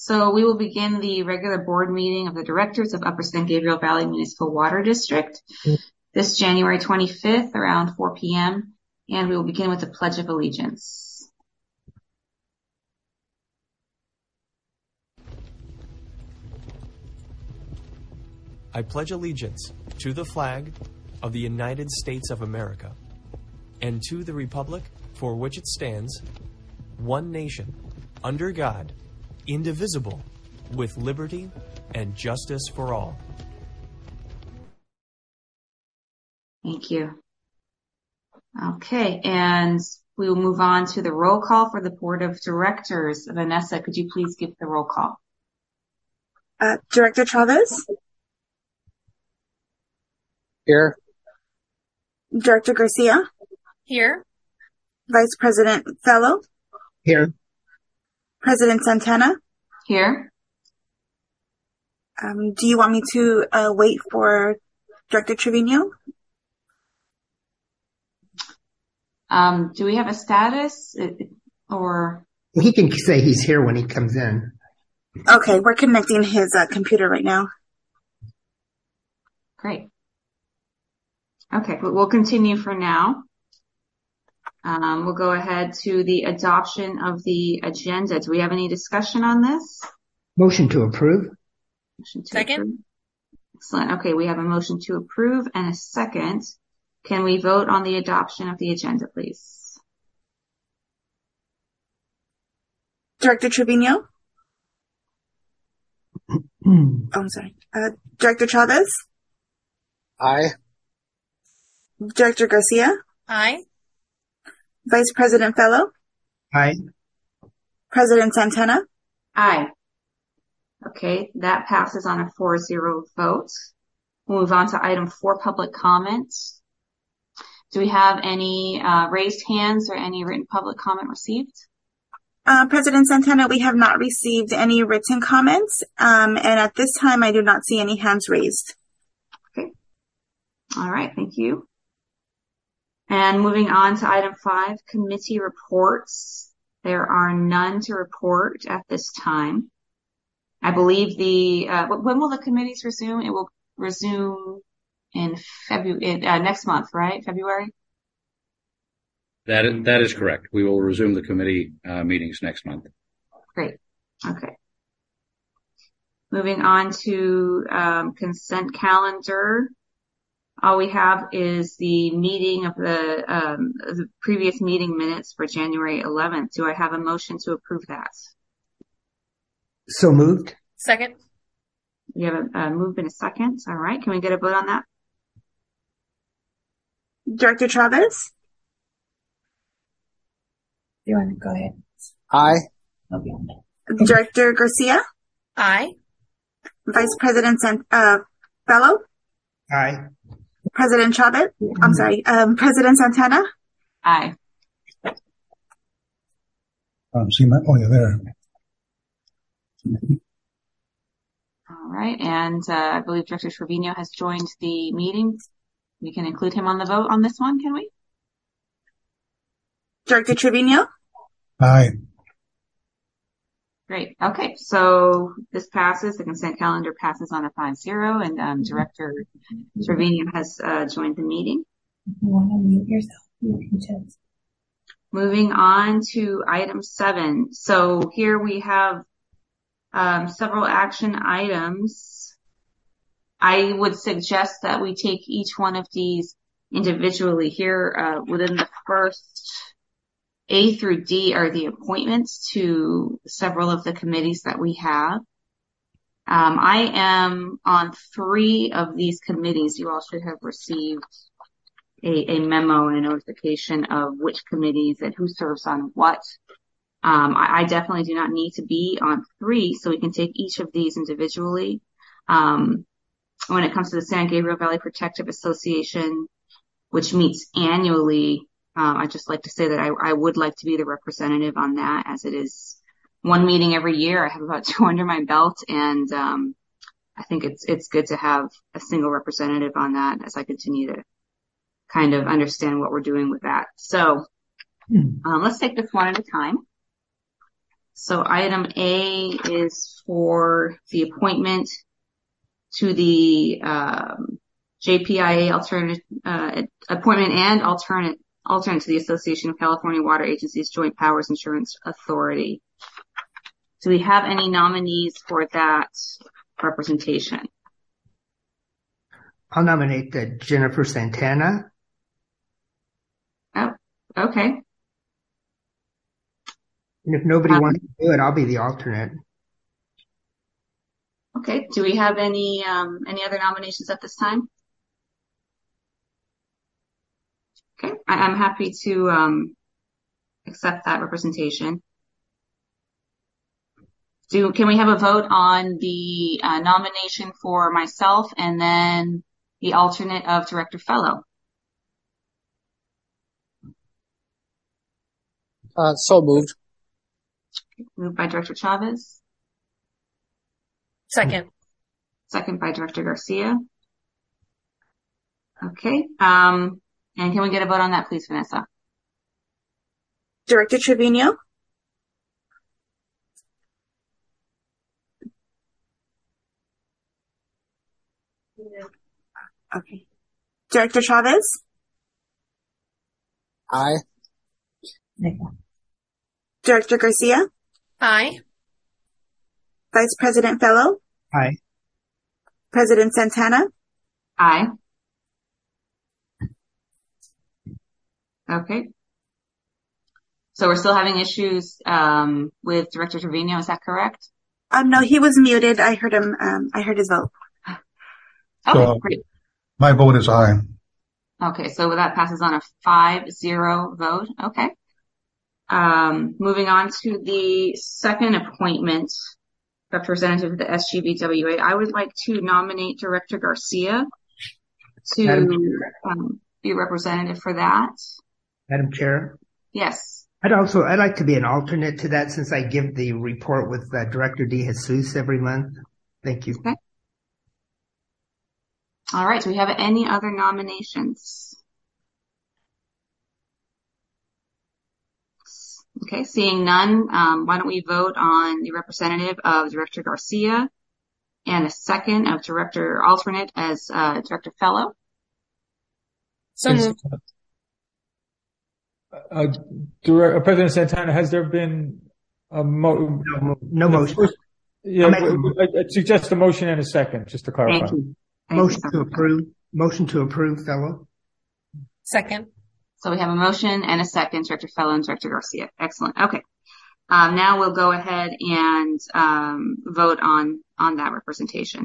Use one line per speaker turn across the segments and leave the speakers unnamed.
So we will begin the regular board meeting of the directors of Upper San Gabriel Valley Municipal Water District this January 25th around 4 p.m. And we will begin with the Pledge of Allegiance.
I pledge allegiance to the flag of the United States of America and to the republic for which it stands, one nation, under God, indivisible, with liberty and justice for all.
Thank you. Okay, and we will move on to the roll call for the Board of Directors. Vanessa, could you please give the roll call?
Director Chavez?
Here.
Director Garcia?
Here.
Vice President Fellow?
Here.
President Santana?
Here.
Do you want me to wait for Director Trevino?
Do we have a status or?
He can say he's here when he comes in.
Okay, we're connecting his computer right now.
Great. Okay, but we'll continue for now. We'll go ahead to the adoption of the agenda. Do we have any discussion on this?
Motion to approve.
Second.
Approve. Excellent. Okay, we have a motion to approve and a second. Can we vote on the adoption of the agenda, please?
Director Trevino? I'm sorry. Director Chavez?
Aye.
Director Garcia?
Aye.
Vice President Fellow?
Aye.
President Santana?
Aye. Okay, that passes on a 4-0 vote. We'll move on to item 4, public comments. Do we have any raised hands or any written public comment received?
President Santana, we have not received any written comments, and at this time I do not see any hands raised.
Okay. All right, thank you. And moving on to item 5, committee reports. There are none to report at this time. I believe when will the committees resume? It will resume in February, next month, right? February?
That is correct. We will resume the committee meetings next month.
Great. Okay. Moving on to consent calendar. All we have is the meeting of the previous meeting minutes for January 11th. Do I have a motion to approve that?
So moved.
Second.
We have a move in a second. All right. Can we get a vote on that?
Director Chavez?
You want to go ahead?
Aye.
Okay.
Director Garcia?
Aye.
Vice President Fellow?
Aye.
President Chavez? I'm sorry, President Santana?
Aye.
See my point there.
All right. And I believe Director Trevino has joined the meeting. We can include him on the vote on this one, can we?
Director Trevino?
Aye.
Great. Okay. So this passes. The consent calendar passes on a 5-0, and Director Trevino has joined the meeting.
If you want to mute yourself, you can just.
Moving on to item 7. So here we have several action items. I would suggest that we take each one of these individually. Here within the first A through D are the appointments to several of the committees that we have. I am on 3 of these committees. You all should have received a memo and a notification of which committees and who serves on what. I definitely do not need to be on 3, so we can take each of these individually. When it comes to the San Gabriel Valley Protective Association, which meets annually, I'd just like to say that I would like to be the representative on that, as it is one meeting every year. I have about 2 under my belt, and I think it's good to have a single representative on that as I continue to kind of understand what we're doing with that. So let's take this one at a time. So item A is for the appointment to the JPIA appointment and alternate to the Association of California Water Agencies Joint Powers Insurance Authority. Do we have any nominees for that representation?
I'll nominate Jennifer Santana.
Oh, okay.
And if nobody wants to do it, I'll be the alternate.
Okay. Do we have any other nominations at this time? Okay. I'm happy to accept that representation. Can we have a vote on the nomination for myself and then the alternate of Director Fellow?
So moved.
Moved by Director Chavez.
Second.
Second by Director Garcia. Okay. And can we get a vote on that, please, Vanessa?
Director Trevino? Okay. Director Chavez?
Aye.
Director Garcia?
Aye.
Vice President Fellow?
Aye.
President Santana?
Aye. Okay. So we're still having issues with Director Trevino, is that correct?
No, he was muted. I heard him. I heard his vote.
Okay,
So,
great.
My vote is aye.
Okay, so that passes on a 5-0 vote. Okay. Moving on to the second appointment, representative of the SGBWA. I would like to nominate Director Garcia to be representative for that.
Madam Chair?
Yes.
I'd like to be an alternate to that since I give the report with Director DeJesus every month. Thank you.
Okay. All right. Do we have any other nominations? Okay. Seeing none, why don't we vote on the representative of Director Garcia and a second of Director Alternate as Director Fellow?
So moved.
President Santana, has there been a
no motion?
Yeah, I suggest a motion and a second, just to clarify.
Thank you.
Motion to approve. Motion to approve, Fellow.
Second.
So we have a motion and a second, Director Fellow and Director Garcia. Excellent. Okay. Now we'll go ahead and vote on that representation.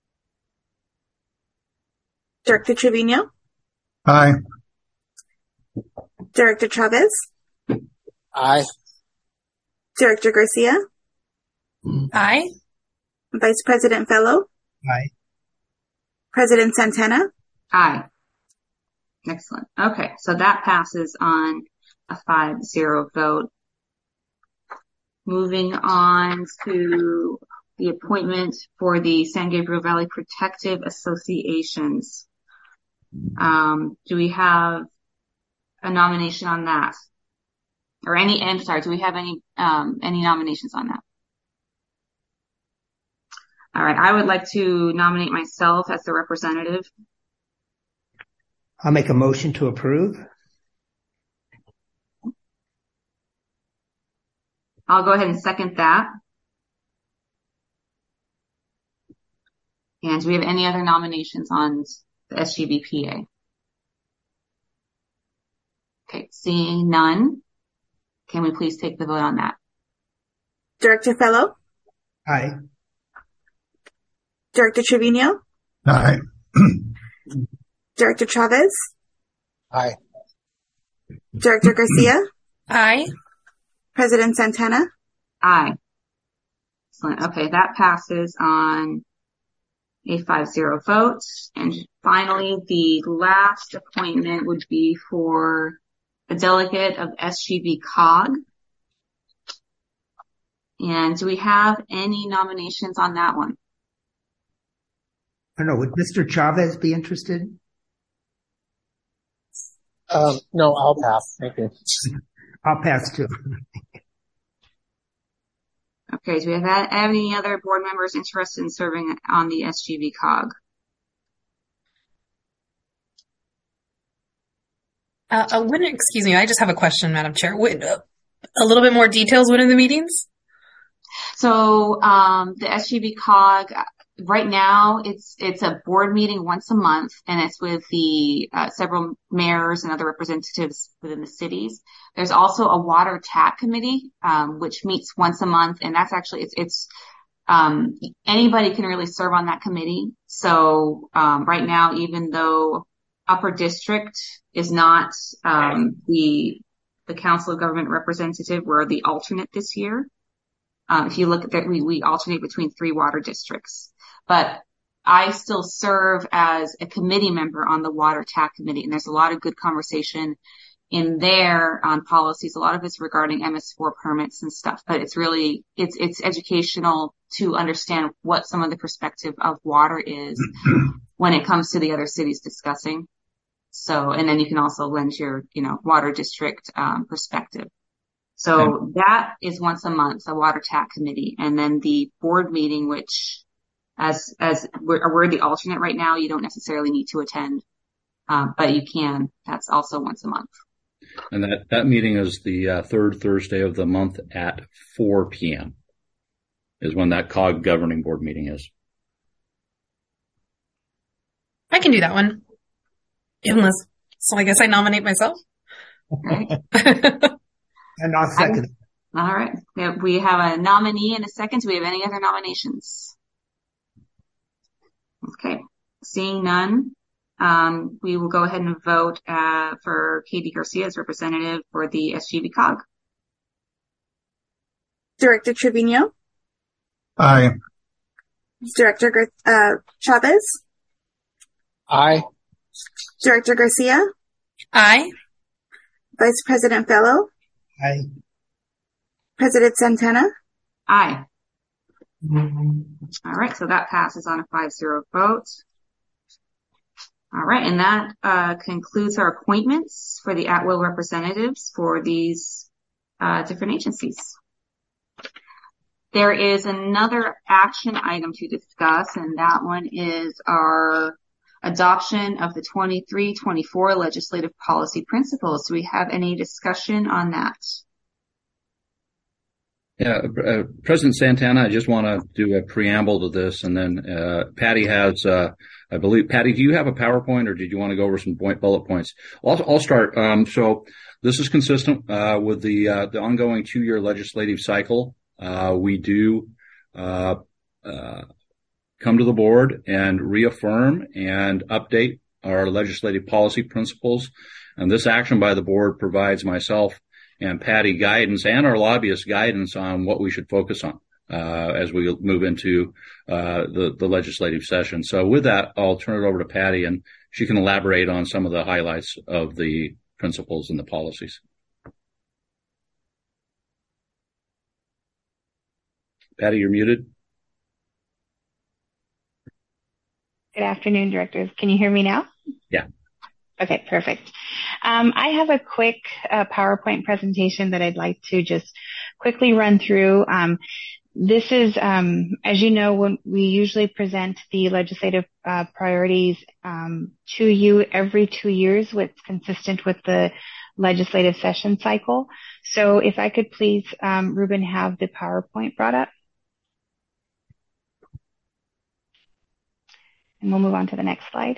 Director Trevino?
Aye.
Director Chavez?
Aye.
Director Garcia?
Aye.
Vice President Fellow?
Aye.
President Santana?
Aye. Excellent. Okay. So that passes on a 5-0 vote. Moving on to the appointment for the San Gabriel Valley Protective Associations. Do we have a nomination on that? Or do we have any nominations on that? All right. I would like to nominate myself as the representative.
I'll make a motion to approve.
I'll go ahead and second that. And do we have any other nominations on the SGBPA? Okay. Seeing none, can we please take the vote on that?
Director Fellow?
Aye.
Director Trevino?
Aye.
Director Chavez?
Aye.
Director Garcia?
Aye.
President Santana?
Aye. Excellent. Okay, that passes on a 5-0 vote. And finally, the last appointment would be for a delegate of SGB COG. And do we have any nominations on that one?
I don't know. Would Mr. Chavez be interested?
No, I'll pass. Thank you.
I'll pass too.
Okay, do we have any other board members interested in serving on the SGV COG?
Excuse me, I just have a question, Madam Chair. A little bit more details, when are the meetings?
So, the SGV COG, right now, it's a board meeting once a month, and it's with the several mayors and other representatives within the cities. There's also a water TAC committee, which meets once a month, and that's actually anybody can really serve on that committee. So, right now, even though Upper District is not the Council of Government Representative, we're the alternate this year. If you look at that, we alternate between 3 water districts. But I still serve as a committee member on the Water TAC Committee, and there's a lot of good conversation in there on policies. A lot of it's regarding MS4 permits and stuff, but it's educational to understand what some of the perspective of water is when it comes to the other cities discussing. So, and then you can also lend your, water district perspective. So that is once a month, a water TAC committee, and then the board meeting, which as we're the alternate right now, you don't necessarily need to attend, but you can. That's also once a month.
And that meeting is the third Thursday of the month at 4 p.m. is when that COG governing board meeting is.
I can do that one. So I guess I nominate myself.
Right.
And I'll second.
All right. We have a nominee and a second. Do we have any other nominations? Okay. Seeing none, we will go ahead and vote for Katie Garcia as representative for the SGV COG.
Director Trevino?
Aye.
Director Chavez?
Aye.
Director Garcia?
Aye.
Vice President Fellow?
Aye.
President Santana?
Aye. All right, so that passes on a 5-0 vote. All right, and that concludes our appointments for the at-will representatives for these different agencies. There is another action item to discuss, and that one is our adoption of the 23-24 legislative policy principles. Do we have any discussion on that?
Yeah, President Santana, I just want to do a preamble to this, and then Patty has, I believe, Patty, do you have a PowerPoint, or did you want to go over some bullet points? I'll start. So this is consistent with the ongoing 2-year legislative cycle. We do come to the board and reaffirm and update our legislative policy principles. And this action by the board provides myself and Patty guidance and our lobbyists guidance on what we should focus on as we move into the legislative session. So with that, I'll turn it over to Patty, and she can elaborate on some of the highlights of the principles and the policies. Patty, you're muted.
Good afternoon, directors. Can you hear me now?
Yeah.
Okay, perfect. I have a quick PowerPoint presentation that I'd like to just quickly run through. This is, as you know, when we usually present the legislative priorities to you every 2 years, what's consistent with the legislative session cycle. So if I could please, Ruben, have the PowerPoint brought up. And we'll move on to the next slide.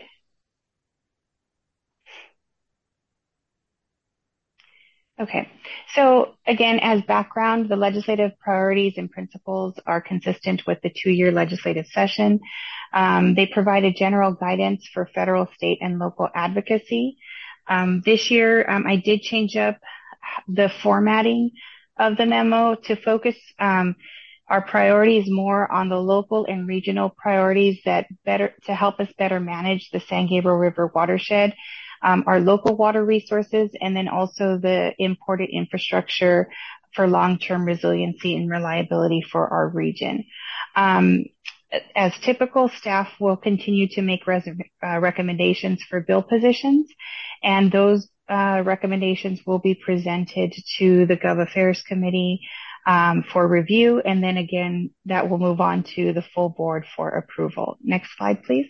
Okay, so again, as background, the legislative priorities and principles are consistent with the 2-year legislative session. They provide a general guidance for federal, state, and local advocacy. This year, I did change up the formatting of the memo to focus our priorities more on the local and regional priorities to help us better manage the San Gabriel River watershed, our local water resources, and then also the important infrastructure for long-term resiliency and reliability for our region. As typical, staff will continue to make recommendations for bill positions, and those recommendations will be presented to the Gov Affairs Committee for review, and then again, that will move on to the full board for approval. Next slide, please.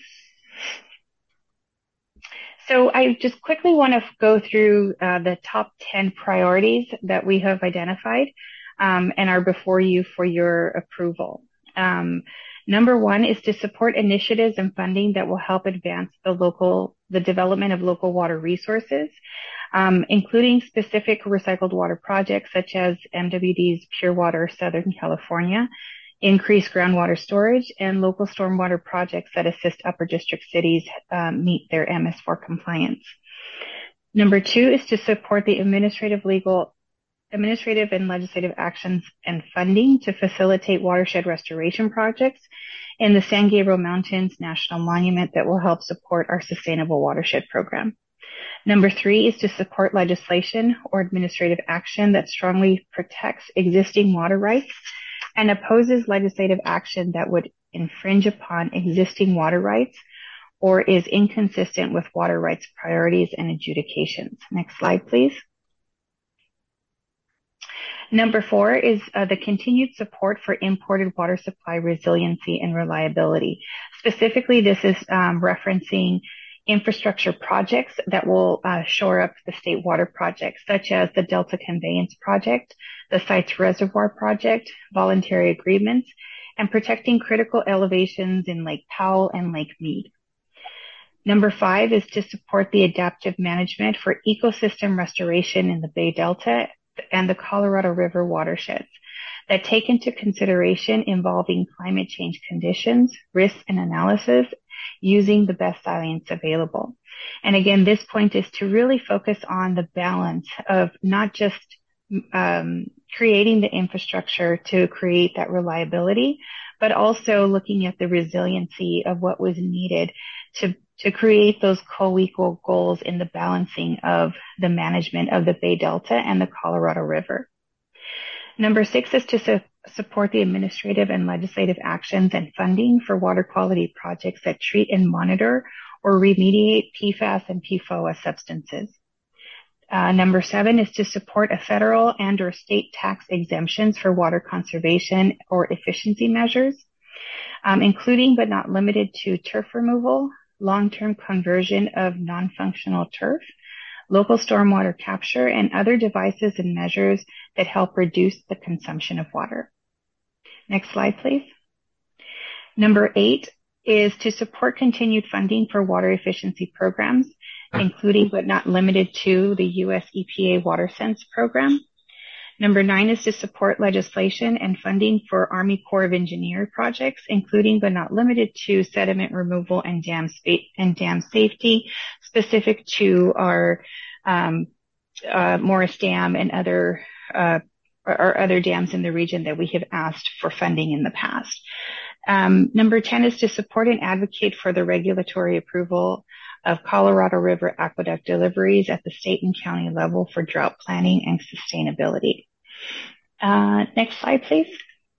So I just quickly want to go through the top 10 priorities that we have identified and are before you for your approval. Number one is to support initiatives and funding that will help advance the development of local water resources, including specific recycled water projects such as MWD's Pure Water Southern California, increased groundwater storage, and local stormwater projects that assist upper district cities meet their MS4 compliance. Number two is to support the administrative and legislative actions and funding to facilitate watershed restoration projects in the San Gabriel Mountains National Monument that will help support our sustainable watershed program. Number three is to support legislation or administrative action that strongly protects existing water rights and opposes legislative action that would infringe upon existing water rights or is inconsistent with water rights priorities and adjudications. Next slide, please. Number four is the continued support for imported water supply resiliency and reliability. Specifically, this is referencing infrastructure projects that will shore up the state water projects, such as the Delta Conveyance Project, the Sites Reservoir Project, voluntary agreements, and protecting critical elevations in Lake Powell and Lake Mead. Number five is to support the adaptive management for ecosystem restoration in the Bay Delta and the Colorado River watersheds that take into consideration involving climate change conditions, risks, and analysis using the best science available. And again, this point is to really focus on the balance of not just creating the infrastructure to create that reliability, but also looking at the resiliency of what was needed to create those co-equal goals in the balancing of the management of the Bay Delta and the Colorado River. Number six is to support the administrative and legislative actions and funding for water quality projects that treat and monitor or remediate PFAS and PFOA substances. Number seven is to support a federal and or state tax exemptions for water conservation or efficiency measures, including but not limited to turf removal, long-term conversion of non-functional turf, local stormwater capture, and other devices and measures that help reduce the consumption of water. Next slide, please. Number eight is to support continued funding for water efficiency programs, including but not limited to the U.S. EPA WaterSense program. Number nine is to support legislation and funding for Army Corps of Engineers projects, including but not limited to sediment removal and dam safety, specific to our Morris Dam and other dams in the region that we have asked for funding in the past. Number 10 is to support and advocate for the regulatory approval of Colorado River aqueduct deliveries at the state and county level for drought planning and sustainability. Next slide, please.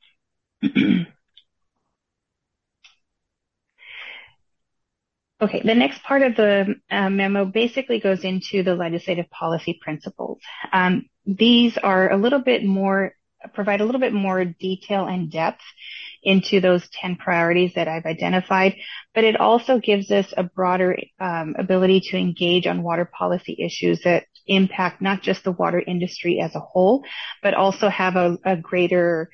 Okay, the next part of the memo basically goes into the legislative policy principles. These are provide a little bit more detail and depth into those 10 priorities that I've identified, but it also gives us a broader ability to engage on water policy issues that impact not just the water industry as a whole, but also have a greater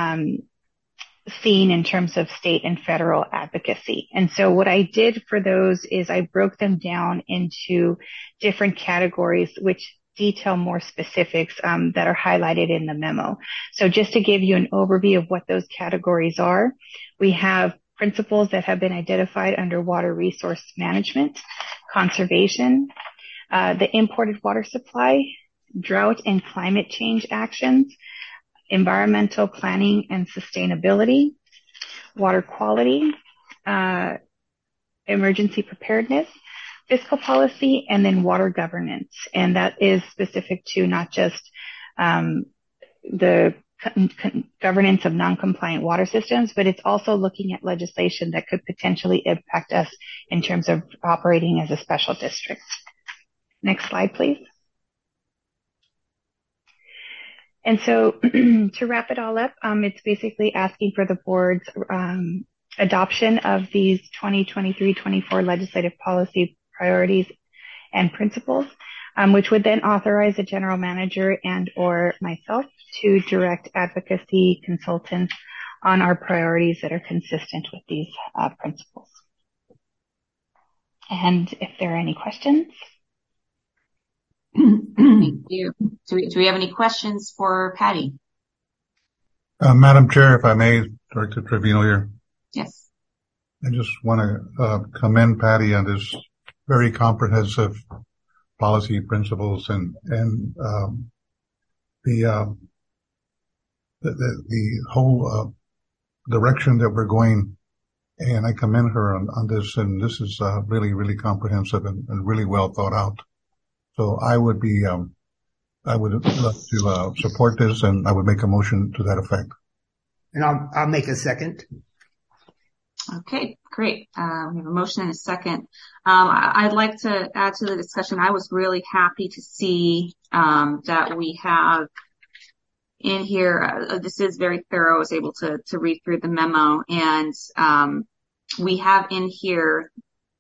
seen in terms of state and federal advocacy. And so what I did for those is I broke them down into different categories, which detail more specifics that are highlighted in the memo. So just to give you an overview of what those categories are, we have principles that have been identified under water resource management, conservation, the imported water supply, drought and climate change actions, environmental planning and sustainability, water quality, emergency preparedness, fiscal policy, and then water governance. And that is specific to not just the governance of non-compliant water systems, but it's also looking at legislation that could potentially impact us in terms of operating as a special district. Next slide, please. And so to wrap it all up, it's basically asking for the board's adoption of these 2023-24 legislative policy priorities and principles, which would then authorize the general manager and or myself to direct advocacy consultants on our priorities that are consistent with these principles. And if there are any questions.
Thank you. Do we have any questions for Patty?
Madam Chair, if I may, Director Trevino here.
Yes.
I just want to commend Patty on this very comprehensive policy principles and the whole direction that we're going. And I commend her on this. And this is really, really comprehensive and really well thought out. So I would love to support this, and I would make a motion to that effect.
And I'll make a second.
Okay, great. We have a motion and a second. I'd like to add to the discussion. I was really happy to see that we have in here. This is very thorough. I was able to read through the memo, and we have in here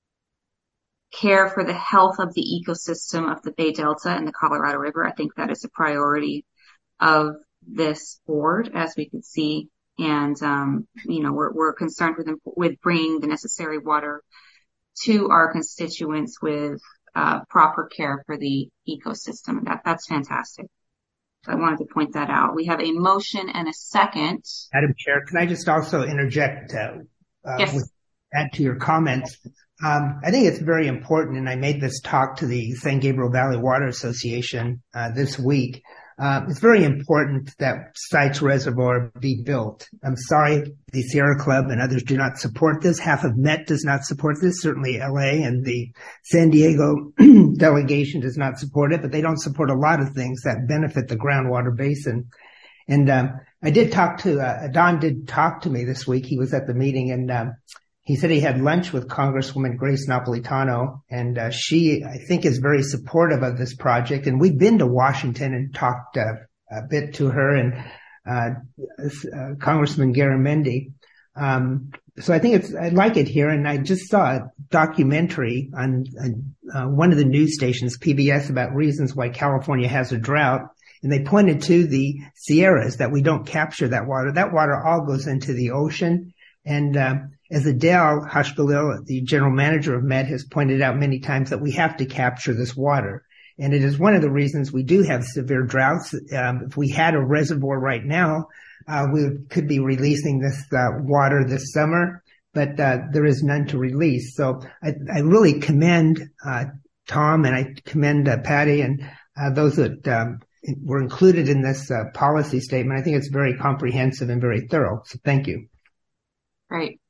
care for the health of the ecosystem of the Bay Delta and the Colorado River. I think that is a priority of this board, as we can see. And, we're concerned with bringing the necessary water to our constituents with, proper care for the ecosystem. That's fantastic. So I wanted to point that out. We have a motion and a second.
Madam Chair, can I just also interject,
yes.
Add to your comments? I think it's very important, and I made this talk to the San Gabriel Valley Water Association this week. It's very important that Sites Reservoir be built. I'm sorry the Sierra Club and others do not support this. Half of MET does not support this. Certainly LA and the San Diego delegation does not support it, but they don't support a lot of things that benefit the groundwater basin. And I did talk to Don did talk to me this week. He was at the meeting, and he said he had lunch with Congresswoman Grace Napolitano, and she, I think, is very supportive of this project. And we've been to Washington and talked a bit to her and Congressman Garamendi. So I think I like it here. And I just saw a documentary on one of the news stations, PBS, about reasons why California has a drought. And they pointed to the Sierras, that we don't capture that water. That water all goes into the ocean. And as Adele Hashgalil, the general manager of MET, has pointed out many times, that we have to capture this water. And it is one of the reasons we do have severe droughts. If we had a reservoir right now, we could be releasing this water this summer, but there is none to release. So I really commend Tom, and I commend Patty and those that were included in this policy statement. I think it's very comprehensive and very thorough. So thank you.
Right.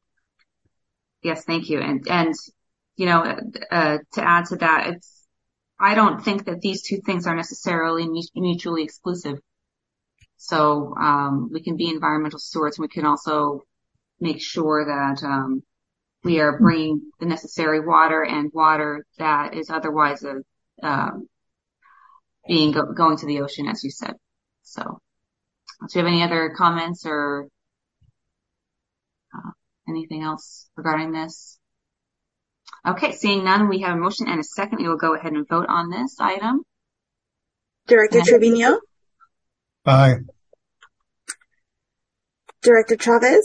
Yes, thank you. And to add to that, I don't think that these two things are necessarily mutually exclusive. So, we can be environmental stewards, and we can also make sure that, we are bringing the necessary water and water that is otherwise, going to the ocean, as you said. So, do you have any other comments or anything else regarding this? Okay, seeing none, we have a motion and a second. We will go ahead and vote on this item.
Director Trevino?
Aye.
Director Chavez?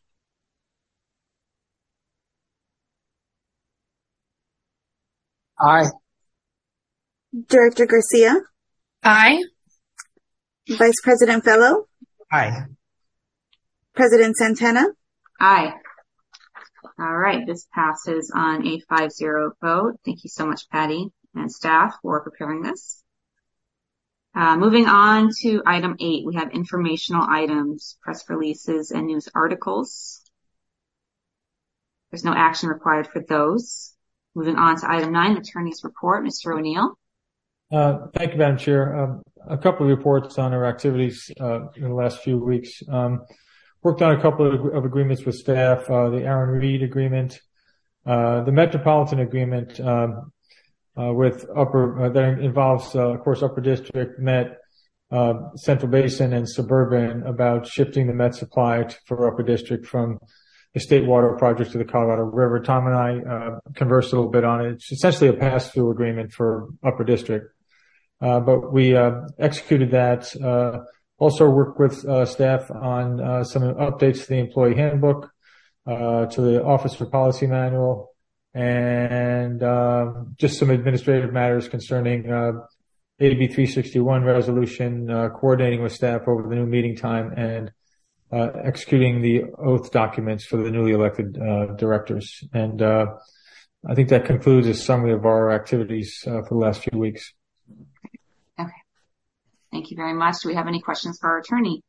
Aye.
Director Garcia?
Aye.
Vice President Fellow?
Aye.
President Santana?
Aye. All right, this passes on a 5-0 vote. Thank you so much, Patty and staff, for preparing this. Moving on to item 8, we have informational items, press releases, and news articles. There's no action required for those. Moving on to item 9, attorney's report. Mr. O'Neill.
Thank you, Madam Chair. A couple of reports on our activities in the last few weeks. Worked on a couple of agreements with staff, the Aaron Reed agreement, the Metropolitan agreement with that involves, of course, Upper District, Met, Central Basin and Suburban about shifting the Met supply for Upper District from the State Water Project to the Colorado River. Tom and I conversed a little bit on it. It's essentially a pass-through agreement for Upper District. But we executed that. Also worked with staff on some updates to the employee handbook, to the Officer Policy Manual, and just some administrative matters concerning AB 361 resolution, coordinating with staff over the new meeting time, and executing the oath documents for the newly elected directors. And I think that concludes a summary of our activities for the last few weeks.
Okay. Thank you very much. Do we have any questions for our attorney?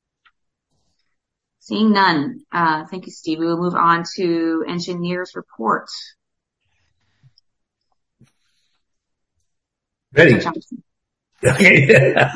Seeing none. Thank you, Steve. We will move on to engineer's report.
Ready. Okay.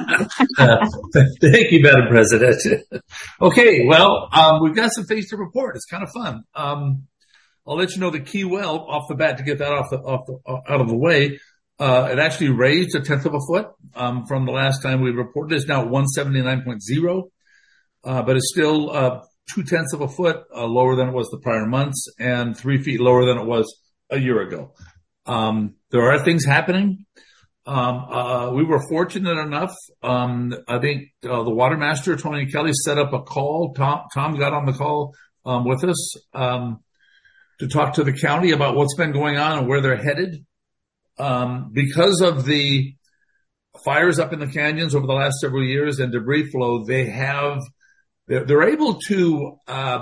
Thank you, Madam President. Okay, well, we've got some things to report. It's kind of fun. I'll let you know the key well off the bat to get that out of the way. It actually raised 1/10 of a foot from the last time we reported. It's now at 179.0, but it's still 2/10 of a foot lower than it was the prior months and 3 feet lower than it was a year ago. There are things happening. We were fortunate enough. I think the water master, Tony Kelly, set up a call. Tom got on the call with us to talk to the county about what's been going on and where they're headed. Because of the fires up in the canyons over the last several years and debris flow, they're able to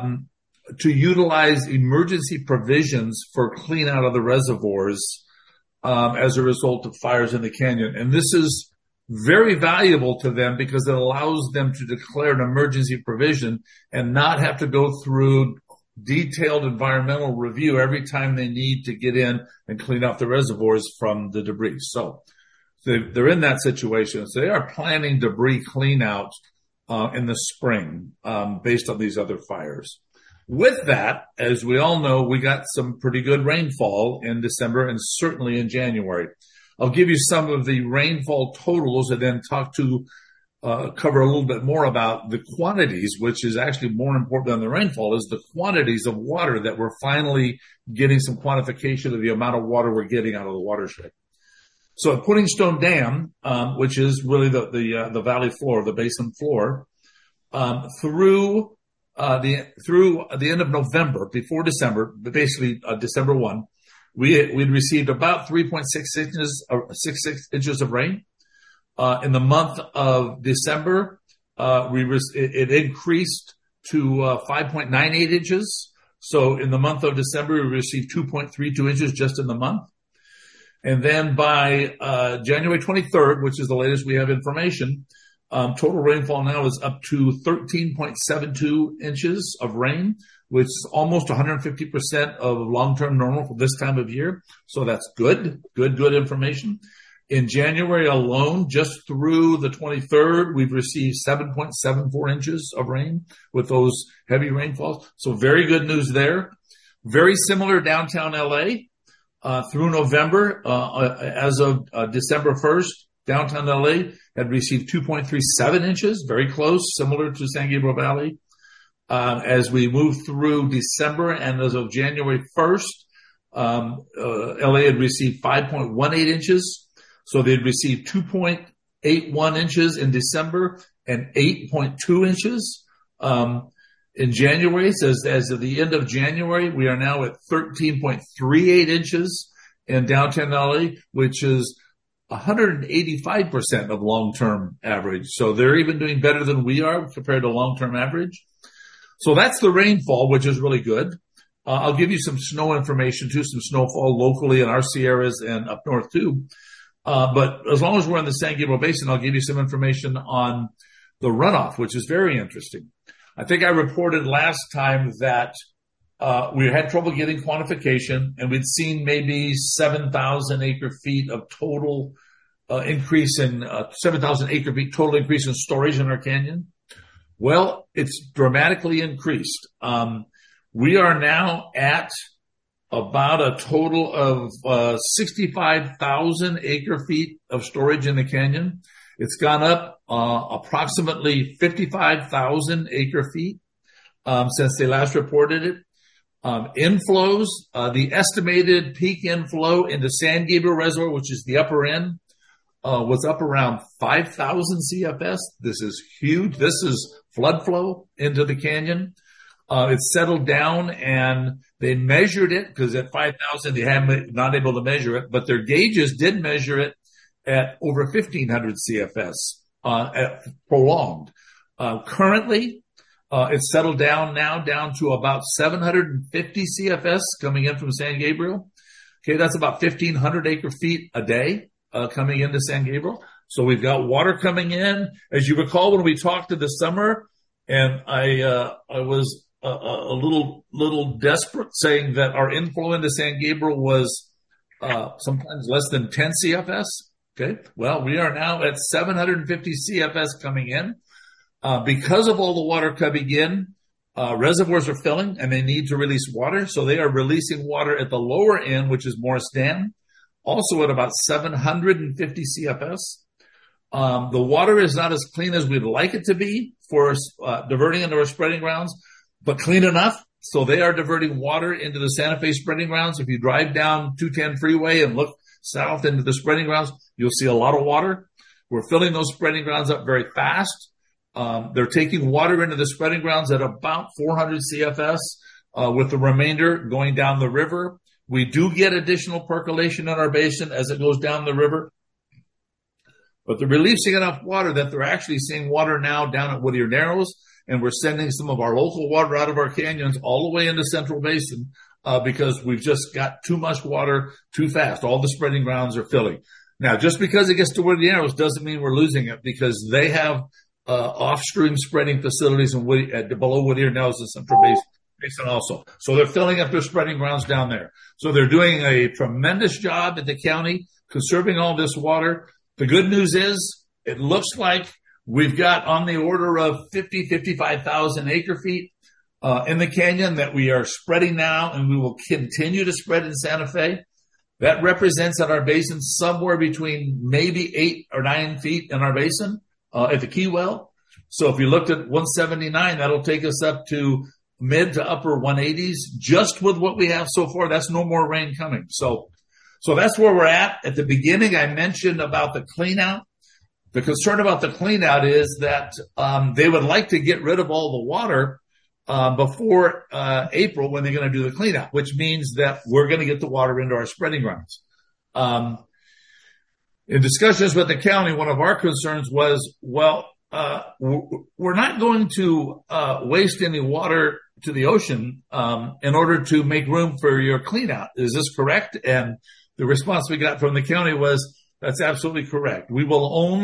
utilize emergency provisions for clean out of the reservoirs as a result of fires in the canyon. And this is very valuable to them because it allows them to declare an emergency provision and not have to go through detailed environmental review every time they need to get in and clean out the reservoirs from the debris. So they're in that situation. So they are planning debris clean out in the spring based on these other fires. With that, as we all know, we got some pretty good rainfall in December and certainly in January. I'll give you some of the rainfall totals and then cover a little bit more about the quantities, which is actually more important than the rainfall, is the quantities of water that we're finally getting some quantification of the amount of water we're getting out of the watershed. So at Pudding Stone Dam, which is really the valley floor, the basin floor, through the end of November, before December, but basically December 1, we'd received about 3.6 inches of rain. In the month of December, it increased to 5.98 inches. So in the month of December, we received 2.32 inches just in the month. And then by January 23rd, which is the latest we have information, total rainfall now is up to 13.72 inches of rain, which is almost 150% of long-term normal for this time of year. So that's good information. In January alone, just through the 23rd, we've received 7.74 inches of rain with those heavy rainfalls. So very good news there. Very similar downtown LA. Through November, as of December 1st, downtown LA had received 2.37 inches, very close, similar to San Gabriel Valley. As we move through December and as of January 1st, LA had received 5.18 inches. So they'd received 2.81 inches in December and 8.2 inches in January. So as of the end of January, we are now at 13.38 inches in downtown LA, which is 185% of long-term average. So they're even doing better than we are compared to long-term average. So that's the rainfall, which is really good. I'll give you some snow information too, some snowfall locally in our Sierras and up north too. But as long as we're in the San Gabriel Basin, I'll give you some information on the runoff, which is very interesting. I think I reported last time that we had trouble getting quantification, and we'd seen maybe 7,000 acre feet of total increase in 7,000 acre feet total increase in storage in our canyon. Well, it's dramatically increased. We are now at about a total of 65,000 acre feet of storage in the canyon. It's gone up approximately 55,000 acre feet since they last reported it. Inflows, the estimated peak inflow into San Gabriel Reservoir, which is the upper end, was up around 5,000 CFS. This is huge. This is flood flow into the canyon. It's settled down, and they measured it because at 5,000 they haven't not able to measure it, but their gauges did measure it at over 1,500 CFS at prolonged. Currently, it's settled down now down to about 750 CFS coming in from San Gabriel. Okay, that's about 1,500 acre feet a day coming into San Gabriel. So we've got water coming in. As you recall, when we talked in the summer, and I was a little desperate, saying that our inflow into San Gabriel was sometimes less than 10 CFS. Okay, well, we are now at 750 CFS coming in. Because of all the water coming in, reservoirs are filling and they need to release water. So they are releasing water at the lower end, which is Morris Dam, also at about 750 CFS. The water is not as clean as we'd like it to be for diverting into our spreading grounds, but clean enough. So they are diverting water into the Santa Fe spreading grounds. If you drive down 210 freeway and look south into the spreading grounds, you'll see a lot of water. We're filling those spreading grounds up very fast. They're taking water into the spreading grounds at about 400 CFS, with the remainder going down the river. We do get additional percolation in our basin as it goes down the river, but they're releasing enough water that they're actually seeing water now down at Whittier Narrows, and we're sending some of our local water out of our canyons all the way into Central Basin, because we've just got too much water too fast. All the spreading grounds are filling. Now, just because it gets to Whittier Narrows doesn't mean we're losing it, because they have off-stream spreading facilities below Whittier Narrows and Central Basin also. So they're filling up their spreading grounds down there. So they're doing a tremendous job at the county conserving all this water. The good news is it looks like we've got on the order of 55,000 acre feet in the canyon that we are spreading now, and we will continue to spread in Santa Fe. That represents at our basin somewhere between maybe 8 or 9 feet in our basin at the Key Well. So if you looked at 179, that'll take us up to mid to upper 180s just with what we have so far. That's no more rain coming. So that's where we're at. At the beginning, I mentioned about the clean out. The concern about the clean out is that they would like to get rid of all the water before April when they're going to do the clean out, which means that we're going to get the water into our spreading grounds. In discussions with the county, one of our concerns was, we're not going to waste any water to the ocean in order to make room for your clean out. Is this correct? And the response we got from the county was, that's absolutely correct. We will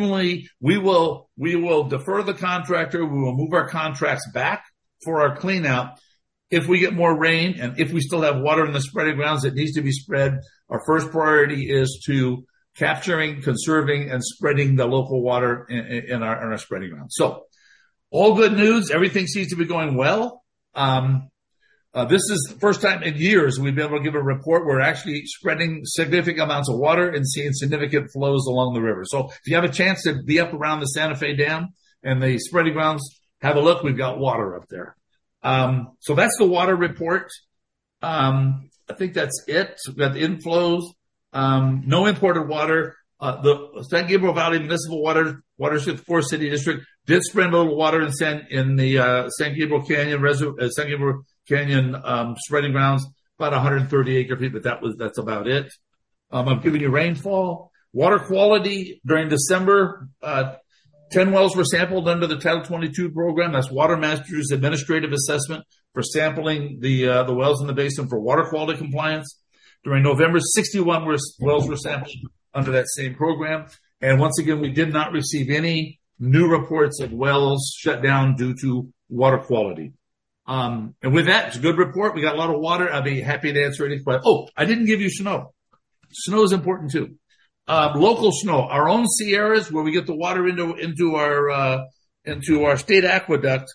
defer the contractor. We will move our contracts back for our clean out if we get more rain, and if we still have water in the spreading grounds that needs to be spread. Our first priority is to capturing, conserving, and spreading the local water in our spreading grounds. So all good news. Everything seems to be going well. This is the first time in years we've been able to give a report. We're actually spreading significant amounts of water and seeing significant flows along the river. So if you have a chance to be up around the Santa Fe Dam and the spreading grounds, have a look. We've got water up there. So that's the water report. I think that's it. We've got the inflows. No imported water. The San Gabriel Valley Municipal Watershed Forest City District did spread a little water in the San Gabriel Canyon spreading grounds, about 130 acre feet, but that's about it. I'm giving you rainfall. Water quality during December, 10 wells were sampled under the Title 22 program. That's Water Master's administrative assessment for sampling the wells in the basin for water quality compliance. During November, 61 wells were sampled under that same program. And once again, we did not receive any new reports of wells shut down due to water quality. And with that, it's a good report. We got a lot of water. I'll be happy to answer any questions. Oh, I didn't give you snow. Snow is important too. Local snow, our own Sierras, where we get the water into our state aqueduct.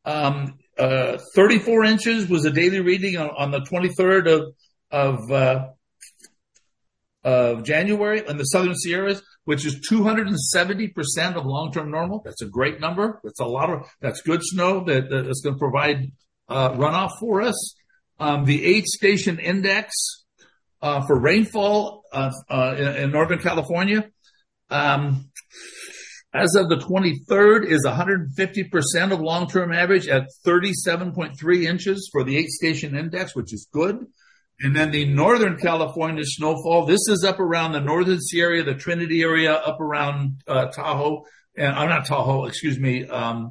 34 inches was a daily reading on the 23rd of January in the Southern Sierras, which is 270% of long-term normal. That's a great number. That's good snow that's going to provide runoff for us. The 8-station index for rainfall in Northern California, as of the 23rd, is 150% of long-term average at 37.3 inches for the 8-station index, which is good. And then the Northern California snowfall, this is up around the Northern Sierra, the Trinity area, up around Tahoe, and not Tahoe, excuse me, the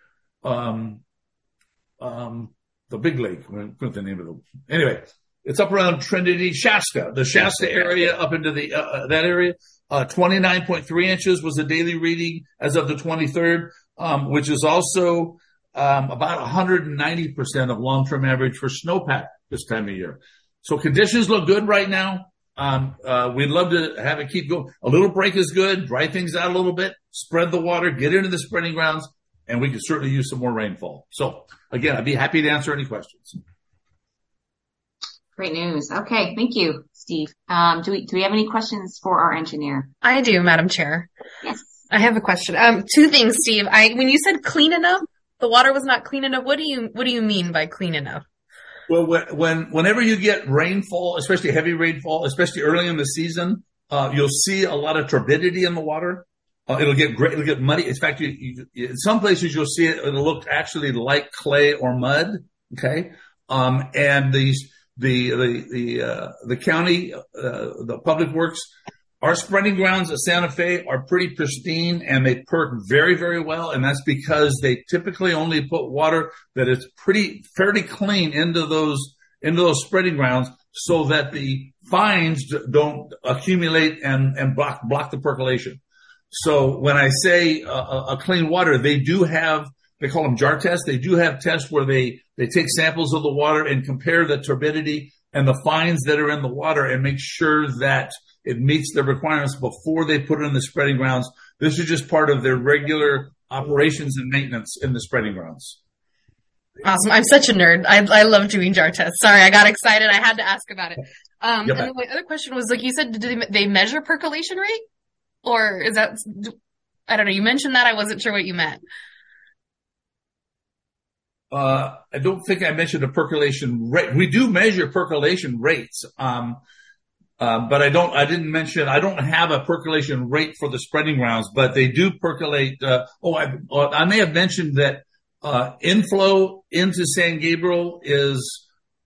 Big Lake. I forget the name of the. Anyway, it's up around Trinity, Shasta, the Shasta area, up into the that area. 29.3 inches was the daily reading as of the 23rd, which is also about 190% of long-term average for snowpack this time of year. So conditions look good right now. We'd love to have it keep going. A little break is good. Dry things out a little bit. Spread the water. Get into the spreading grounds. And we could certainly use some more rainfall. So, again, I'd be happy to answer any questions.
Great news. Okay, thank you, Steve. Do we have any questions for our engineer?
I do, Madam Chair.
Yes.
I have a question. 2 things, Steve. When you said clean enough, the water was not clean enough. What do you mean by clean enough?
Well, whenever you get rainfall, especially heavy rainfall, especially early in the season, you'll see a lot of turbidity in the water. It'll get muddy. In fact, in some places you'll see it. It'll look actually like clay or mud. Okay. And the county, the public works, our spreading grounds at Santa Fe are pretty pristine and they perk very, very well. And that's because they typically only put water that is fairly clean into those spreading grounds so that the fines don't accumulate and block the percolation. So when I say a clean water, they call them jar tests. They do have tests where they take samples of the water and compare the turbidity and the fines that are in the water and make sure that it meets the requirements before they put it in the spreading grounds. This is just part of their regular operations and maintenance in the spreading grounds.
Awesome. I'm such a nerd. I love doing jar tests. Sorry, I got excited. I had to ask about it. And then my other question was, like you said, do they measure percolation rate? Or is that, I don't know, you mentioned that. I wasn't sure what you meant.
I don't think I mentioned a percolation rate. We do measure percolation rates. But I don't have a percolation rate for the spreading grounds, but they do percolate. I may have mentioned that, inflow into San Gabriel is,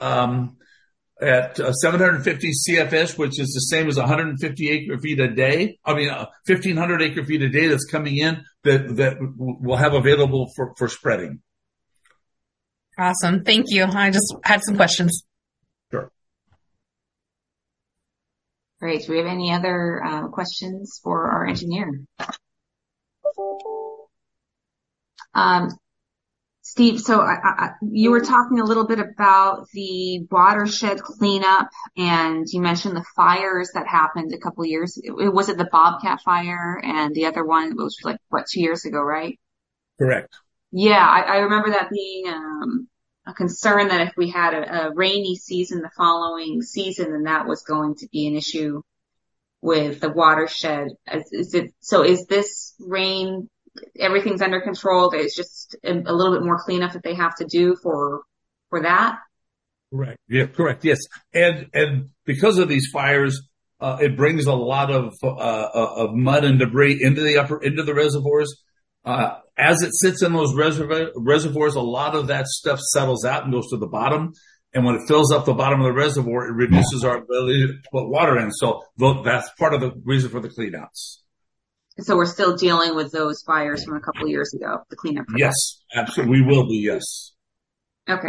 at 750 CFS, which is the same as 150 acre feet a day. 1,500 acre feet a day that's coming in that we'll have available for spreading.
Awesome. Thank you. I just had some questions.
Sure.
Great. Do we have any other questions for our engineer? Steve, so you were talking a little bit about the watershed cleanup, and you mentioned the fires that happened a couple of years. Was it the Bobcat fire, and the other one was 2 years ago, right?
Correct.
Yeah, I remember that being a concern that if we had a rainy season the following season, then that was going to be an issue with the watershed. Is this rain? Everything's under control. There's just a little bit more cleanup that they have to do for that.
Correct. Yeah, correct. Yes. And because of these fires, it brings a lot of mud and debris into the reservoirs. As it sits in those reservoirs, a lot of that stuff settles out and goes to the bottom. And when it fills up the bottom of the reservoir, it reduces our ability to put water in. So that's part of the reason for the cleanouts.
So we're still dealing with those fires from a couple of years ago, the cleanup.
Yes, absolutely. We will be, yes.
Okay.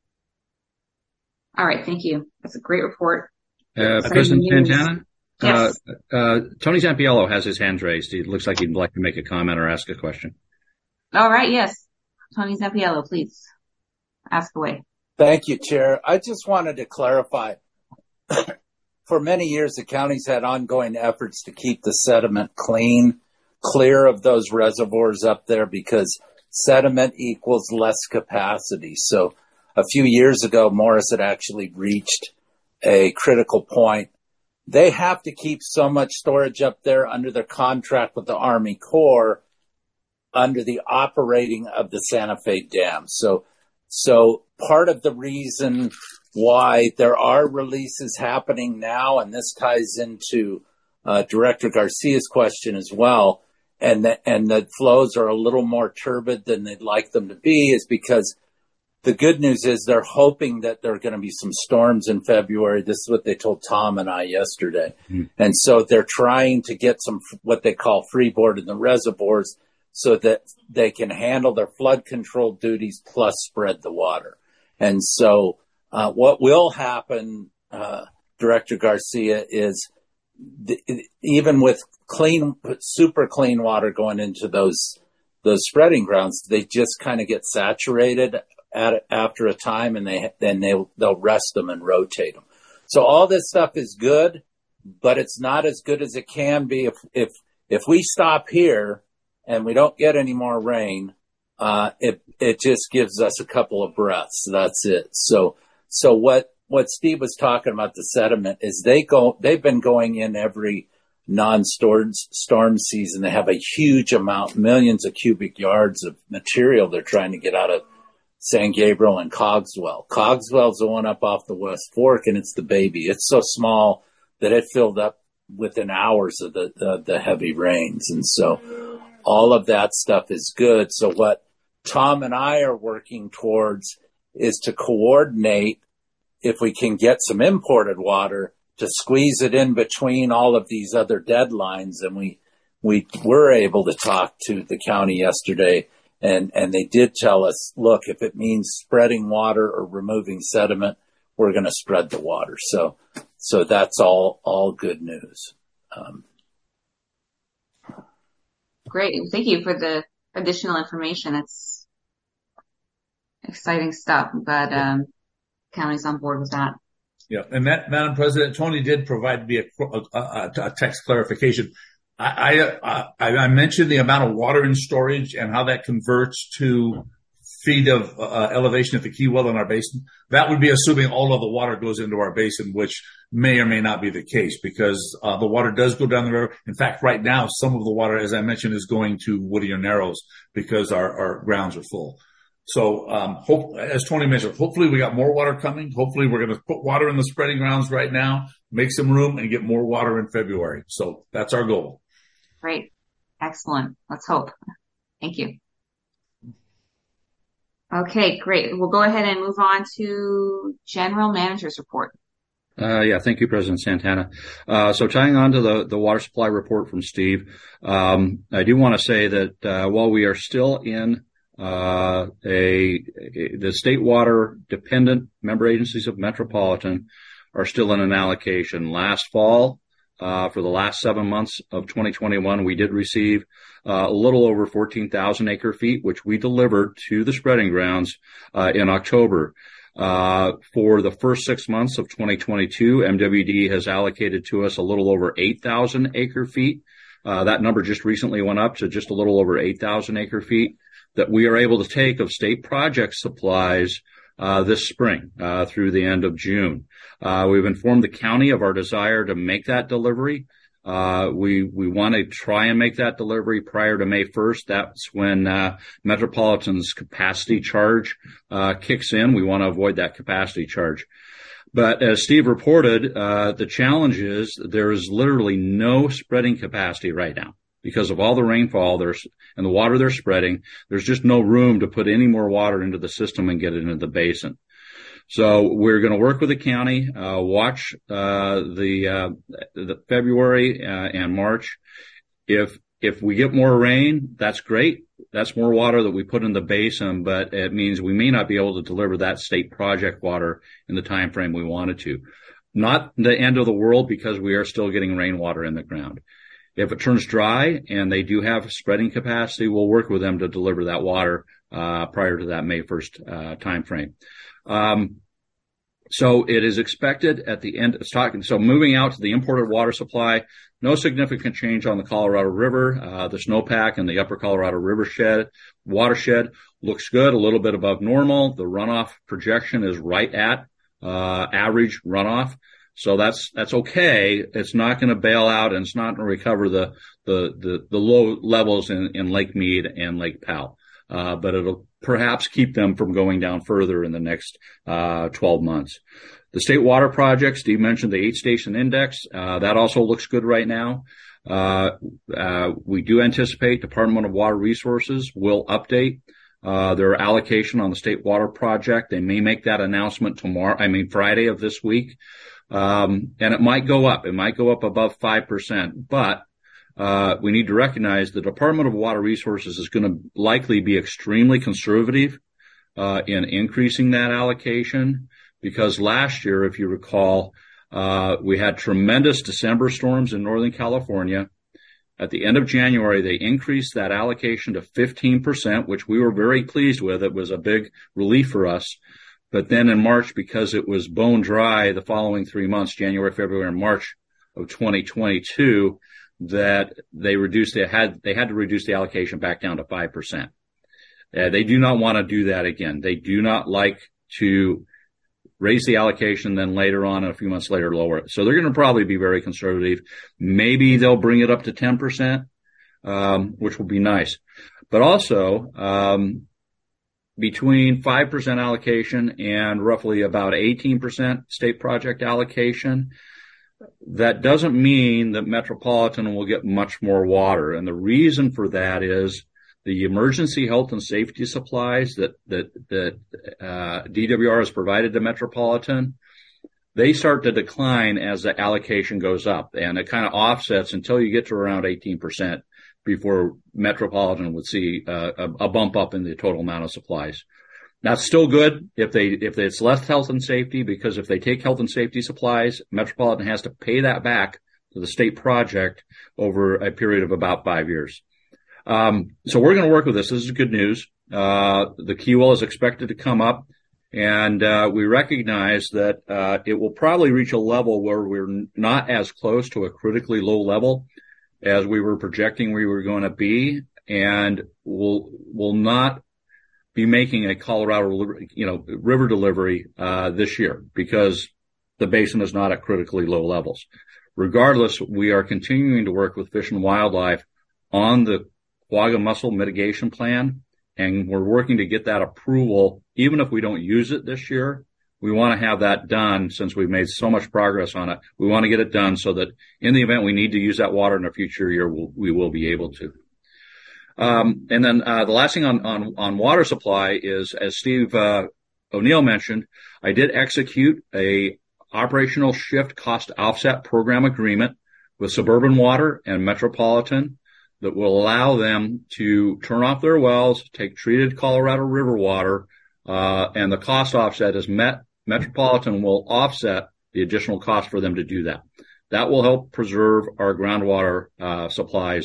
All right. Thank you. That's a great report.
President Santana?
Yes.
Tony Zampiello has his hands raised. It looks like he'd like to make a comment or ask a question.
All right. Yes. Tony Zampiello, please ask away.
Thank you, Chair. I just wanted to clarify. For many years, the county's had ongoing efforts to keep the sediment clear of those reservoirs up there because sediment equals less capacity. So a few years ago, Morris had actually reached a critical point they have to keep so much storage up there under their contract with the Army Corps under the operating of the Santa Fe Dam. So part of the reason why there are releases happening now, and this ties into Director Garcia's question as well, and the flows are a little more turbid than they'd like them to be, is because the good news is they're hoping that there are going to be some storms in February. This is what they told Tom and I yesterday. Mm-hmm. And so they're trying to get some, what they call freeboard in the reservoirs, so that they can handle their flood control duties plus spread the water. And so what will happen, Director Garcia, is even with super clean water going into those spreading grounds, they just kind of get saturated after a time, and they'll rest them and rotate them. So all this stuff is good, but it's not as good as it can be if we stop here and we don't get any more rain. It just gives us a couple of breaths. That's it. So what Steve was talking about, the sediment, is they've been going in every non-storm season. They have a huge amount, millions of cubic yards of material they're trying to get out of San Gabriel and Cogswell. Cogswell's the one up off the West Fork, and it's the baby. It's so small that it filled up within hours of the heavy rains. And so all of that stuff is good. So what Tom and I are working towards is to coordinate, if we can get some imported water, to squeeze it in between all of these other deadlines. And we were able to talk to the county yesterday, and they did tell us, look, if it means spreading water or removing sediment, we're going to spread the water. So that's all good news.
Great. Thank you for the additional information. It's exciting stuff. I'm glad county's on board with that.
Yeah, and that, Madam President, Tony did provide me a text clarification. I mentioned the amount of water in storage and how that converts to feet of elevation at the Key Well in our basin. That would be assuming all of the water goes into our basin, which may or may not be the case, because the water does go down the river. In fact, right now, some of the water, as I mentioned, is going to Whittier Narrows because our grounds are full. So, as Tony mentioned, hopefully we got more water coming. Hopefully we're going to put water in the spreading grounds right now, make some room, and get more water in February. So that's our goal.
Great. Excellent. Let's hope. Thank you. Okay, great. We'll go ahead and move on to General Manager's report.
Thank you, President Santana. So tying on to the water supply report from Steve, I do want to say that while we are still in the state water dependent member agencies of Metropolitan are still in an allocation. Last fall, for the last 7 months of 2021, we did receive a little over 14,000 acre feet, which we delivered to the spreading grounds in October. For the first 6 months of 2022, MWD has allocated to us a little over 8,000 acre feet. That number just recently went up to just a little over 8,000 acre feet that we are able to take of state project supplies this spring through the end of June. We've informed the county of our desire to make that delivery. We want to try and make that delivery prior to May 1st. That's when Metropolitan's capacity charge kicks in. We want to avoid that capacity charge. But as Steve reported, the challenge is there is literally no spreading capacity right now. Because of all the rainfall and the water they're spreading, there's just no room to put any more water into the system and get it into the basin. So we're going to work with the county, watch the February and March. If we get more rain, that's great. That's more water that we put in the basin, but it means we may not be able to deliver that state project water in the time frame we wanted to. Not the end of the world, because we are still getting rainwater in the ground. If it turns dry and they do have spreading capacity, we'll work with them to deliver that water prior to that May 1st time frame. So it is expected at the end. So moving out to the imported water supply, no significant change on the Colorado River. The snowpack in the upper Colorado River watershed looks good, a little bit above normal. The runoff projection is right at average runoff. So that's okay. It's not going to bail out, and it's not going to recover the low levels in Lake Mead and Lake Powell. But it'll perhaps keep them from going down further in the next 12 months. The state water project, Steve mentioned the 8-station index. That also looks good right now. We do anticipate Department of Water Resources will update their allocation on the state water project. They may make that announcement Friday of this week. And it might go up. It might go up above 5%, but we need to recognize the Department of Water Resources is going to likely be extremely conservative in increasing that allocation, because last year, if you recall, we had tremendous December storms in Northern California. At the end of January, they increased that allocation to 15%, which we were very pleased with. It was a big relief for us. But then in March, because it was bone dry the following 3 months, January, February, and March of 2022, that they had to reduce the allocation back down to 5%. They do not want to do that again. They do not like to raise the allocation, then later on, a few months later, lower it. So they're going to probably be very conservative. Maybe they'll bring it up to 10%, which will be nice. But also, between 5% allocation and roughly about 18% state project allocation, that doesn't mean that Metropolitan will get much more water. And the reason for that is the emergency health and safety supplies that DWR has provided to Metropolitan, they start to decline as the allocation goes up, and it kind of offsets until you get to around 18% before Metropolitan would see a bump up in the total amount of supplies. That's still good if it's less health and safety, because if they take health and safety supplies, Metropolitan has to pay that back to the state project over a period of about 5 years. So we're going to work with this. This is good news. The key well is expected to come up, and we recognize that it will probably reach a level where we're not as close to a critically low level as we were projecting we were going to be, and will not be making a Colorado river delivery this year, because the basin is not at critically low levels. Regardless, we are continuing to work with Fish and Wildlife on the quagga mussel mitigation plan, and we're working to get that approval. Even if we don't use it this year, we want to have that done, since we've made so much progress on it. We want to get it done so that in the event we need to use that water in a future year, we will be able to. And then the last thing on water supply is, as Steve O'Neill mentioned, I did execute a operational shift cost offset program agreement with Suburban Water and Metropolitan that will allow them to turn off their wells, take treated Colorado River water, and the cost offset is met. Metropolitan will offset the additional cost for them to do that. That will help preserve our groundwater supplies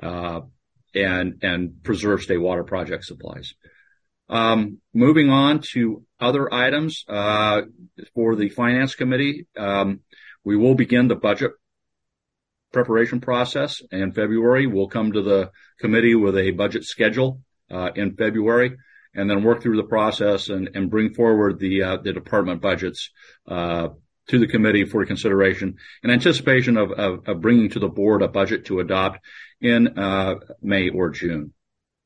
and preserve state water project supplies. Moving on to other items for the Finance Committee, we will begin the budget preparation process in February. We'll come to the committee with a budget schedule in February, and then work through the process and bring forward the department budgets to the committee for consideration in anticipation of bringing to the board a budget to adopt in May or June.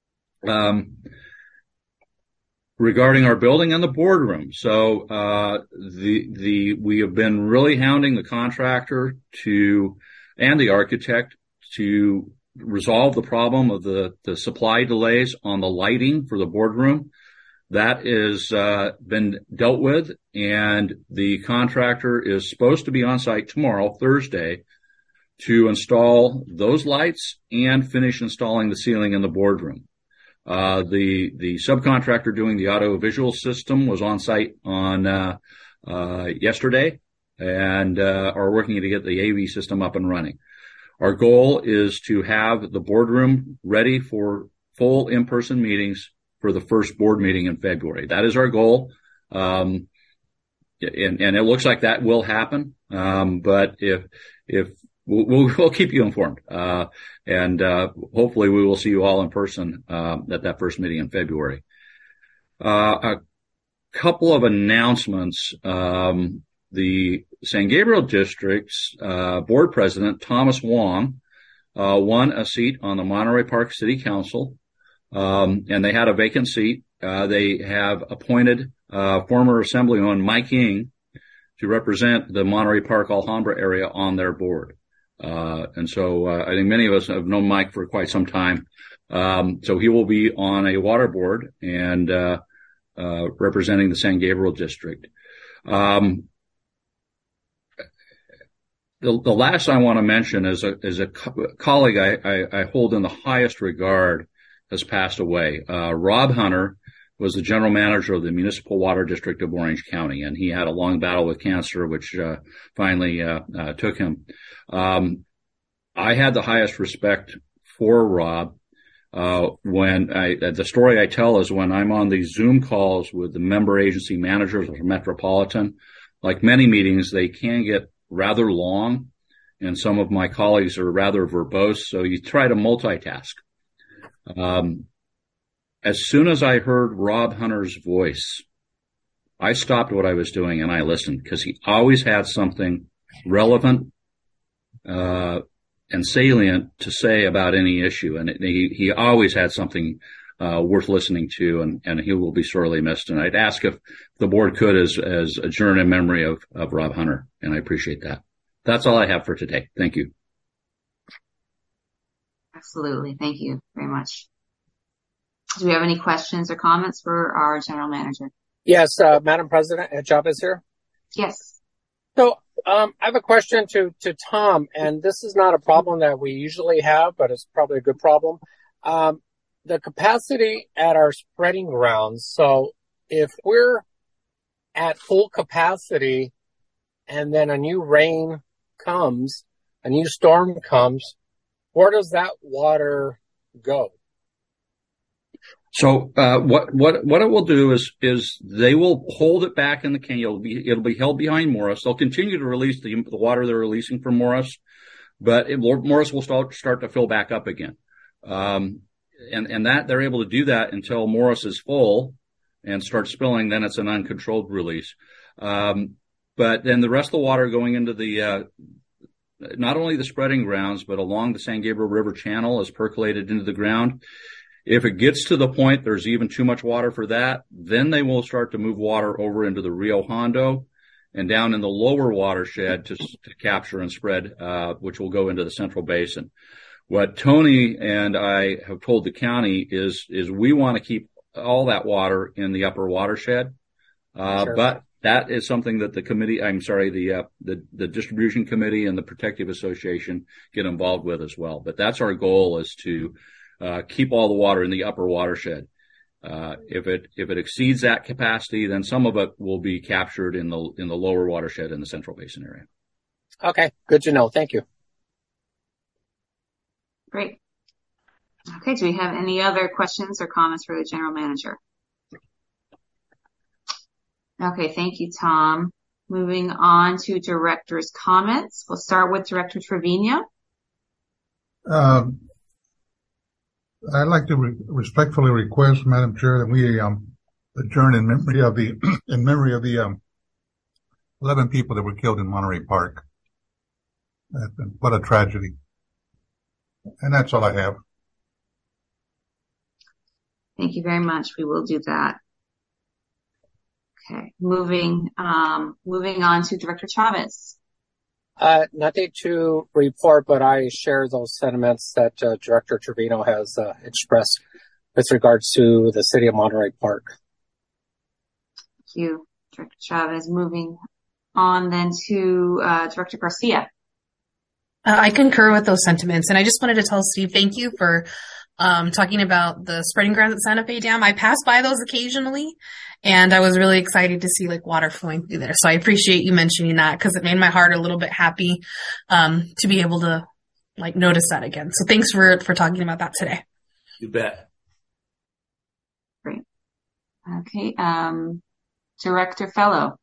Regarding our building and the boardroom, so we have been really hounding the contractor and the architect to resolve the problem of the supply delays on the lighting for the boardroom. That is been dealt with, and the contractor is supposed to be on site tomorrow, Thursday, to install those lights and finish installing the ceiling in the boardroom. The subcontractor doing the audio-visual system was on site on yesterday, and are working to get the AV system up and running. Our goal is to have the boardroom ready for full in-person meetings for the first board meeting in February. That is our goal. And it looks like that will happen. But if we'll keep you informed. And hopefully we will see you all in person, at that first meeting in February. A couple of announcements. the San Gabriel District's board president, Thomas Wong, won a seat on the Monterey Park City Council, and they had a vacant seat. They have appointed former Assemblyman Mike Ying to represent the Monterey Park Alhambra area on their board. And so I think many of us have known Mike for quite some time. So he will be on a water board and representing the San Gabriel District. The last I want to mention is a colleague I hold in the highest regard has passed away. Rob Hunter was the general manager of the Municipal Water District of Orange County, and he had a long battle with cancer, which finally took him. I had the highest respect for Rob. The story I tell is when I'm on these Zoom calls with the member agency managers of Metropolitan, like many meetings, they can get rather long, and some of my colleagues are rather verbose, so you try to multitask. As soon as I heard Rob Hunter's voice, I stopped what I was doing and I listened, because he always had something relevant and salient to say about any issue, and he always had something worth listening to, and he will be sorely missed. And I'd ask if the board could as adjourn in memory of Rob Hunter, and I appreciate that. That's all I have for today. Thank you.
Absolutely. Thank you very much. Do we have any questions or comments for our general manager?
Yes, Madam President, Chavez here.
Yes.
So I have a question to Tom, and this is not a problem that we usually have, but it's probably a good problem. The capacity at our spreading grounds. So if we're at full capacity and then a new rain comes, a new storm comes, where does that water go?
So what it will do is they will hold it back in the canyon. It'll be held behind Morris. They'll continue to release the water they're releasing from Morris, but Morris will start to fill back up again. And that they're able to do that until Morris is full and starts spilling. Then it's an uncontrolled release. But then the rest of the water going into the not only the spreading grounds, but along the San Gabriel River channel is percolated into the ground. If it gets to the point there's even too much water for that, then they will start to move water over into the Rio Hondo and down in the lower watershed to capture and spread, which will go into the Central Basin. What Tony and I have told the county is we want to keep all that water in the upper watershed. Sure. But that is something that the distribution committee and the protective association get involved with as well. But that's our goal, is to keep all the water in the upper watershed. If it exceeds that capacity, then some of it will be captured in the lower watershed in the Central Basin area.
Okay, good to know. Thank you.
Great. Okay, do we have any other questions or comments for the general manager? Okay, thank you, Tom. Moving on to director's comments. We'll start with Director Trevino.
I'd like to respectfully request, Madam Chair, that we adjourn in memory of the 11 people that were killed in Monterey Park. What a tragedy. And that's all I have.
Thank you very much. We will do that. Okay, moving on to Director Chavez.
Nothing to report, but I share those sentiments that Director Trevino has expressed with regards to the city of Monterey Park.
Thank you, Director Chavez. Moving on then to Director Garcia.
I concur with those sentiments, and I just wanted to tell Steve, thank you for talking about the spreading grounds at Santa Fe Dam. I pass by those occasionally, and I was really excited to see water flowing through there. So I appreciate you mentioning that, because it made my heart a little bit happy to be able to notice that again. So thanks for talking about that today.
You bet.
Great. Okay, Director Fellow.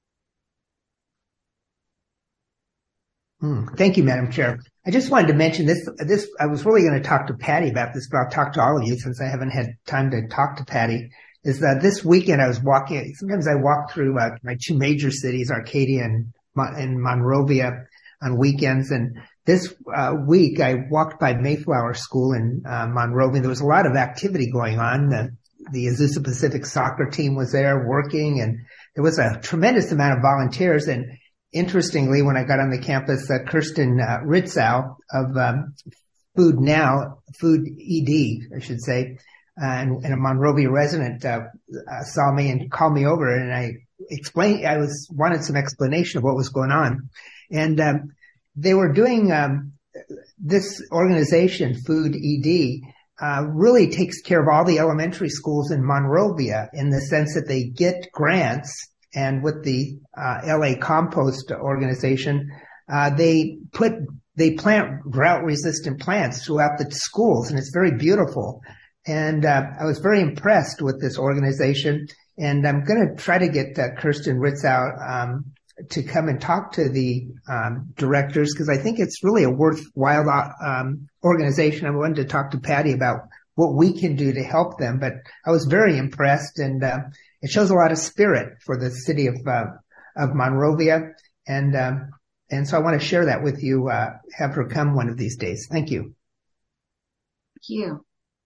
Thank you, Madam Chair. I just wanted to mention this. I was really going to talk to Patty about this, but I'll talk to all of you since I haven't had time to talk to Patty. is that this weekend I was walking. Sometimes I walk through my two major cities, Arcadia and Monrovia, on weekends. And this week I walked by Mayflower School in Monrovia. There was a lot of activity going on. The Azusa Pacific soccer team was there working, and there was a tremendous amount of volunteers. And interestingly, when I got on the campus, Kirsten Ritzow of Food ED, I should say, and a Monrovia resident saw me and called me over, and I explained. wanted some explanation of what was going on, and they were doing this organization, Food ED, really takes care of all the elementary schools in Monrovia in the sense that they get grants, and with the LA Compost organization, they plant drought-resistant plants throughout the schools, and it's very beautiful. And I was very impressed with this organization, and I'm going to try to get Kirsten Ritzow to come and talk to the directors, because I think it's really a worthwhile organization. I wanted to talk to Patty about what we can do to help them, but I was very impressed, and it shows a lot of spirit for the city of Monrovia, and so I want to share that with you. Have her come one of these days. Thank you.
Thank you.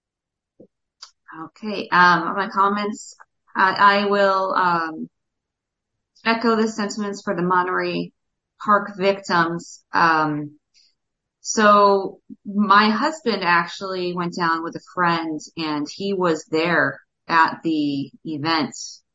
Okay. My comments. I will echo the sentiments for the Monterey Park victims. So my husband actually went down with a friend, and he was there at the event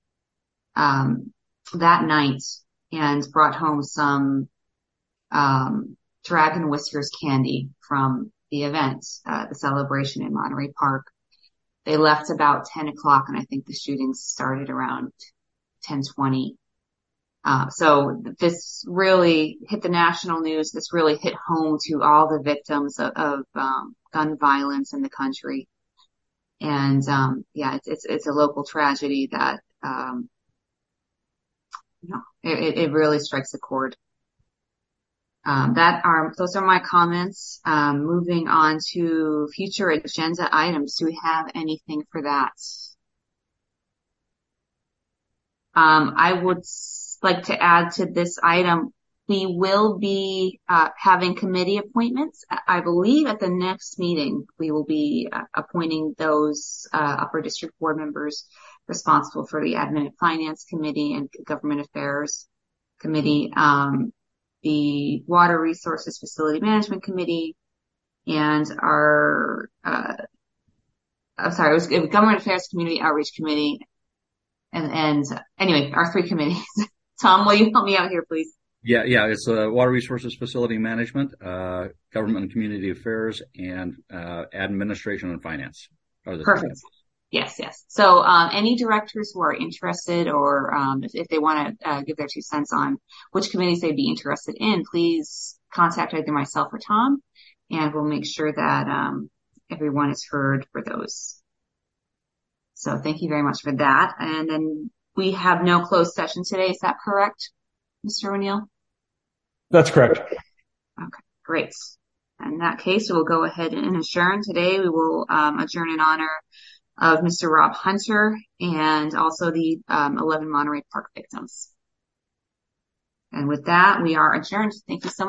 that night and brought home some Dragon Whiskers candy from the event, the celebration in Monterey Park. They left about 10 o'clock, and I think the shootings started around 10:20. So this really hit the national news. This really hit home to all the victims of gun violence in the country. And yeah, it's a local tragedy that it really strikes a chord. Those are my comments. Moving on to future agenda items. Do we have anything for that? I would like to add to this item, we will be having committee appointments. I believe at the next meeting, we will be appointing those upper district board members responsible for the Admin and Finance Committee and Government Affairs Committee, the Water Resources Facility Management Committee, and our, it was Government Affairs Community Outreach Committee. And anyway, our three committees. Tom, will you help me out here, please?
Yeah. It's Water Resources Facility Management, Government and Community Affairs, and Administration and Finance.
Perfect. Yes. So any directors who are interested, or if they want to give their 2 cents on which committees they'd be interested in, please contact either myself or Tom, and we'll make sure that everyone is heard for those. So thank you very much for that. And then we have no closed session today. Is that correct, Mr. O'Neill?
That's correct.
Okay, great. In that case, we'll go ahead and adjourn. Today we will adjourn in honor of Mr. Rob Hunter and also the 11 Monterey Park victims. And with that, we are adjourned. Thank you so much.